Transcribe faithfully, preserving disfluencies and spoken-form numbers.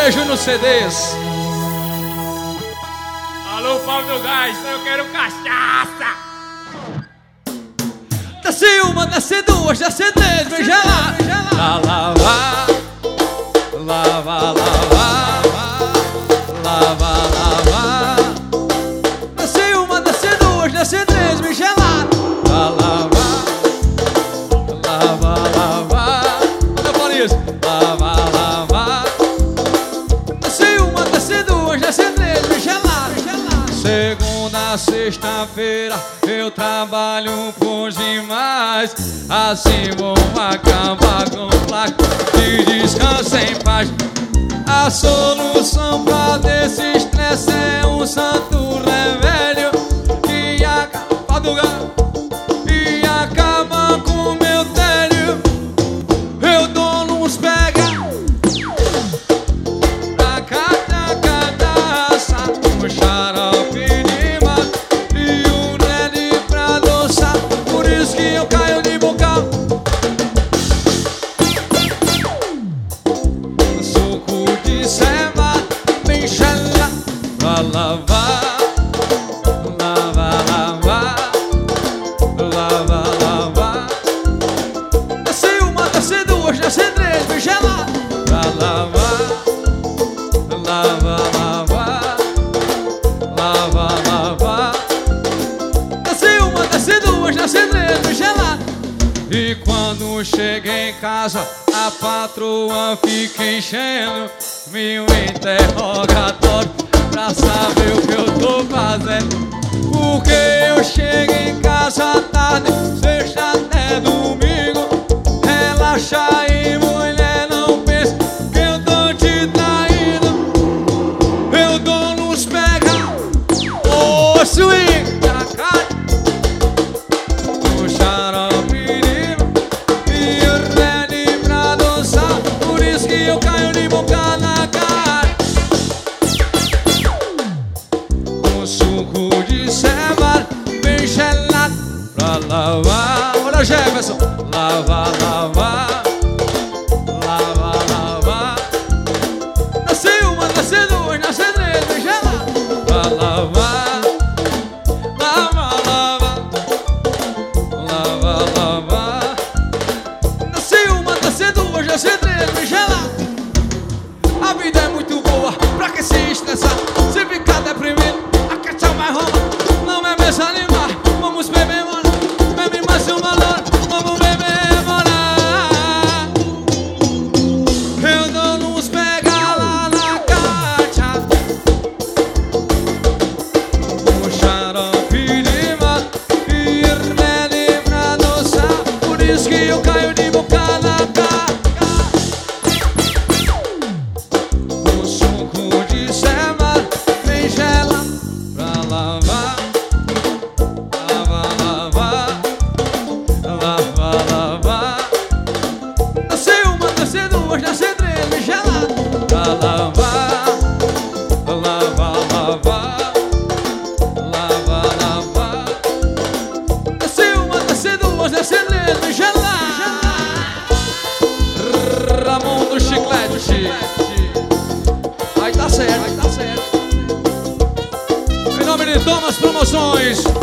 beijo nos C Ds. Alô, Paulo do Gás, eu quero cachaça. Desce uma, desce duas, desce três, vem gelar. Lá, lá, lá. Lava, lava, lava, lava. Desce uma, desce duas, desce três, vem gelar. Lá, lava, lava, lava. Olha para isso. Lava, lava. Desce uma, desce duas, desce três, vem gelar. Segunda, sexta-feira eu trabalho por demais. Assim vou acabar com placa de descanso em paz. A solução pra desse estresse é um santo remédio que acaba do gato e acaba com meu tédio. Eu dou nos pega pra cada cadastro, um xarope de mato e um Red pra adoçar. Por isso que eu caio de boca. Suco de ceva, bem xalá pra lavar. Lava, lava, lava, lava. Desce uma, desce duas, desce três, bem gelado pra lavar. Lava, lava, lava, lava. Desce uma, desce duas, desce três, bem gelado. E quando chega em casa, a patroa fica enchendo meu interrogatório pra saber o que eu tô fazendo. Porque eu chego em casa tarde, sexta até domingo. Relaxa aí, mulher, não pensa que eu tô te traindo. Eu dou nos pega, ô swing, o xarope e o Red pra dançar. Por isso que eu caio de boca na cara. Com suco de ceva bem gelado pra lavar. Olha Jefferson. Lava, lava, lava, lava. Desce uma, desce duas, desce três, bem gelado pra lavar. Lava, lava, lava, lava. Desce uma, desce duas, desce três, bem gelado. A vida é muito boa, pra que se estressar? Se ficar deprimido, a questão vai rolar. Não é me desanimar, vamos beber, mano. Bebe mais uma lona, vamos beber, morar. Eu dou nos pega lá na caixa, um xarope de mato e Red pra dançar. Por isso que eu caio de boca na cara. Com suco de ceva bem gelado pra lavar. Lava, lava, lava, lava. Desce uma, desce duas, desce três, bem gelado pra lavar. Lava, lava, lava, lava. Desce uma, desce duas, desce três, bem gelado. Ramon do Chiclete. Vai tá certo, vai tá certo. Em nome de Thomas Promoções,